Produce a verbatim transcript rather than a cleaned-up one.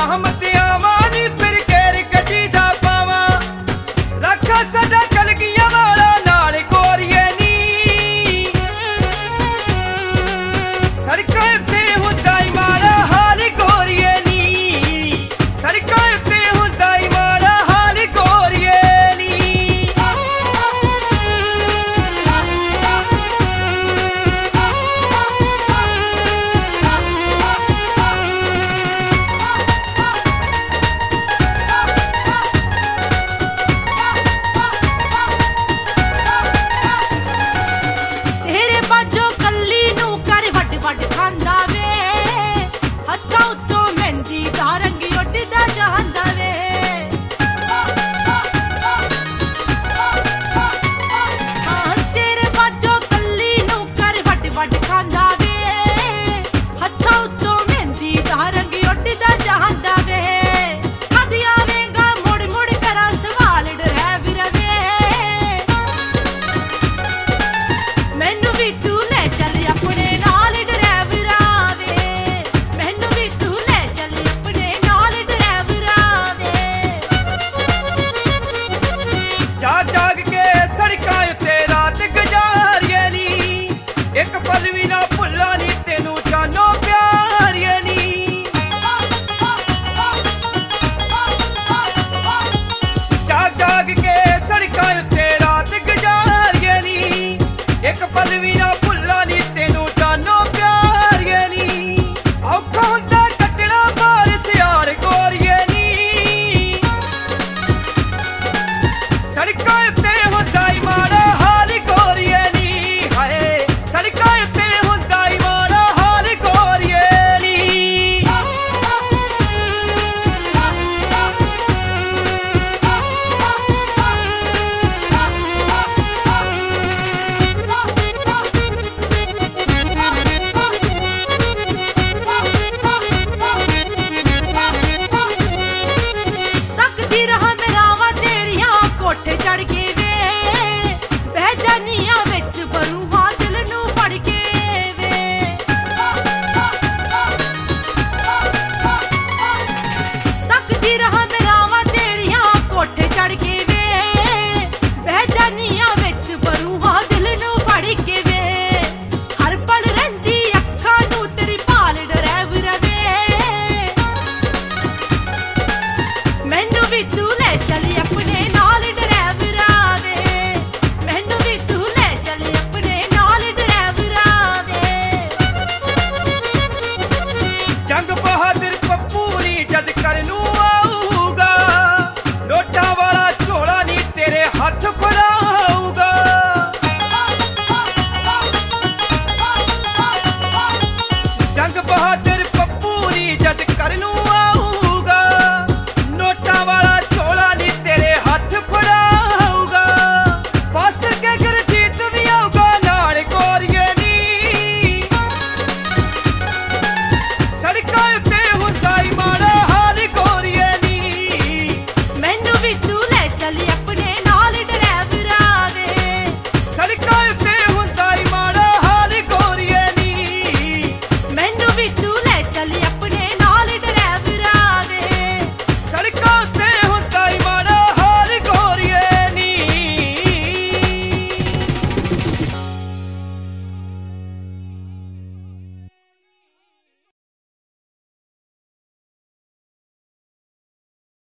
रहमत आवा नी फिर केर गड्डी दा पावा रखा सदा कलगियां वाला नाल गोरिए नी सड़कां ते हुंदा ही माड़ा हाल गोरिए नी सड़कां ते हुंदा ही माड़ा हाल गोरिए नी तेरे बाजो कल्ली नू कर वड वड खांदा वे हत्थां उत्तों मेहंदी दा रंगी उड्डदा जांदा वे हाँ तेरे बाजो कल्ली नू कर वड वड खांदा वे हत्थां उत्तों मेहंदी दा रंगी उड्डदा जांदा वे कद आवेगा मुड़ मुड़ करां सवाल ड्राइवर वे मैनू भी तू ले चल अपने नाल ड्राइवरा वे मैनू भी तू ले चल अपने नाल ड्राइवरा वे जाग जाग के सड़कां उत्ते रात गुजारिए नी एक पल भी ना भुल्ला नी तेनू जानो प्यारिए नी जाग जाग के सड़कां उत्ते रात गुजारिए नी एक पल भी ना भुल्ला नी तेनू जानो प्यारिए नी औखा हुंदा कट्टना बार सियाड़ गोरिए नी सड़कां उत्ते हुंदा ही माड़ा हाल गोरिए नी हाय सड़कां उत्ते हुंदा ही माड़ा हाल गोरिए नी तकदी रहा मेरावां तेरियां कोठे चढ़ के वे बह जानियां विच बरूहां दिल नू फड़ के वे तकदी रहा मेरावां तेरियां कोठे चढ़ के वे बह जानियां विच बरूहां दिल नू फड़ के वे हर पल रहिंदी अखां नू तेरी भाल ड्राइवर वे मैनू भी तू ले चल अपने नाल ड्राइवरा वे मैनू भी तू ले चल अपने नाल ड्राइवरा वे जंग बहादुर पप्पू नी जद करनू